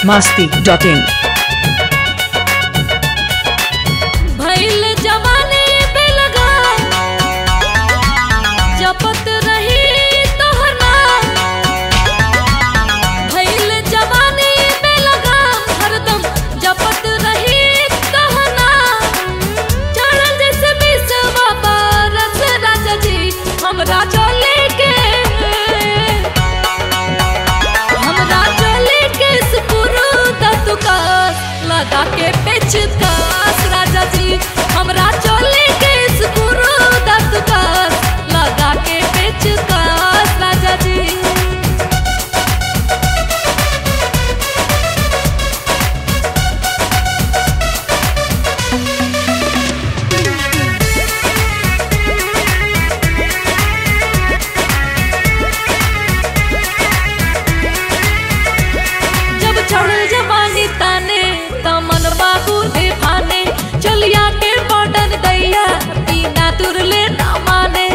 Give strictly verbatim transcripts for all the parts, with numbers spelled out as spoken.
masti dot in. भइल जवानी पे लगा जपत रही तोहर नाम। भइल जवानी पे लगा हरदम जपत रही तोहर नाम। चढ़ल जैसे बिसवा बरस राजा जी हमरा चले के हमरा चले के सुपुरुद तुका लगा के पेचकस राजा जी हमरा चले के सुपुरुद तुका लगा के पेचकस राजा जी। जब चढ़ल जवानी ताने तमन बाबू दे फाने चलिया के बॉर्डर दैया बिना तुरले ना माने।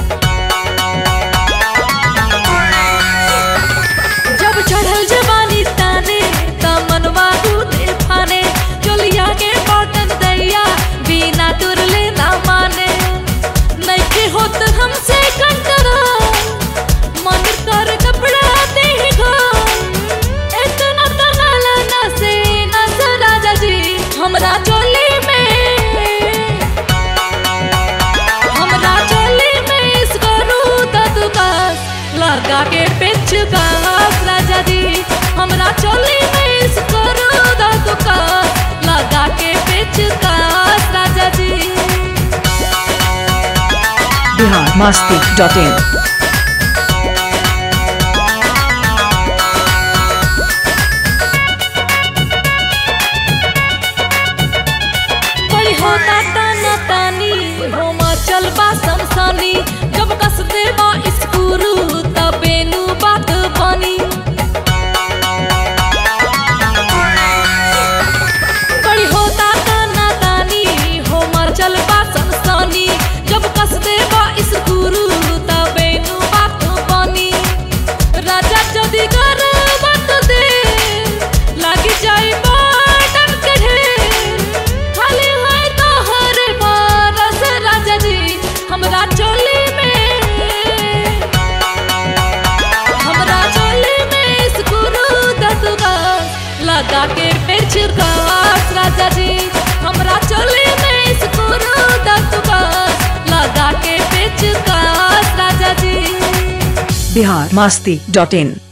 जब चढ़ल जवानी ताने तमन बाबू दे फाने चलिया के बॉर्डर दैया बिना तुरले ना माने। नइखे होत हमसे कंट्रोल मन कर कपड़ा दे घो इतना तनाला न से न से राजा जी हमरा चोली में हमरा चोली में इस करू ददुकास लगा के पेचकस राजा जी हमरा चोली में इस करू ददुकास लगा के पेचकस राजा जी। Bihar masti dot in. बड़ी होता ताना तानी हो मचल बा समसानी जब कस देबा स्क्रू तबेनु बात बनी। बड़ी होता ताना तानी हो मचल बा समसानी जब कस देबा स्क्रू तबेनु बात बनी। राजा जदी कर बात दे लागी जाई बटन के ढेर खाली है तोहर बरस राजा जी हमरा चोली में हमरा चोली में स्क्रू ददुकास लगा के पेचकस राजा जी हमरा चोली में स्क्रू ददुकास लगा के पेचकस राजा जी। Bihar masti dot in.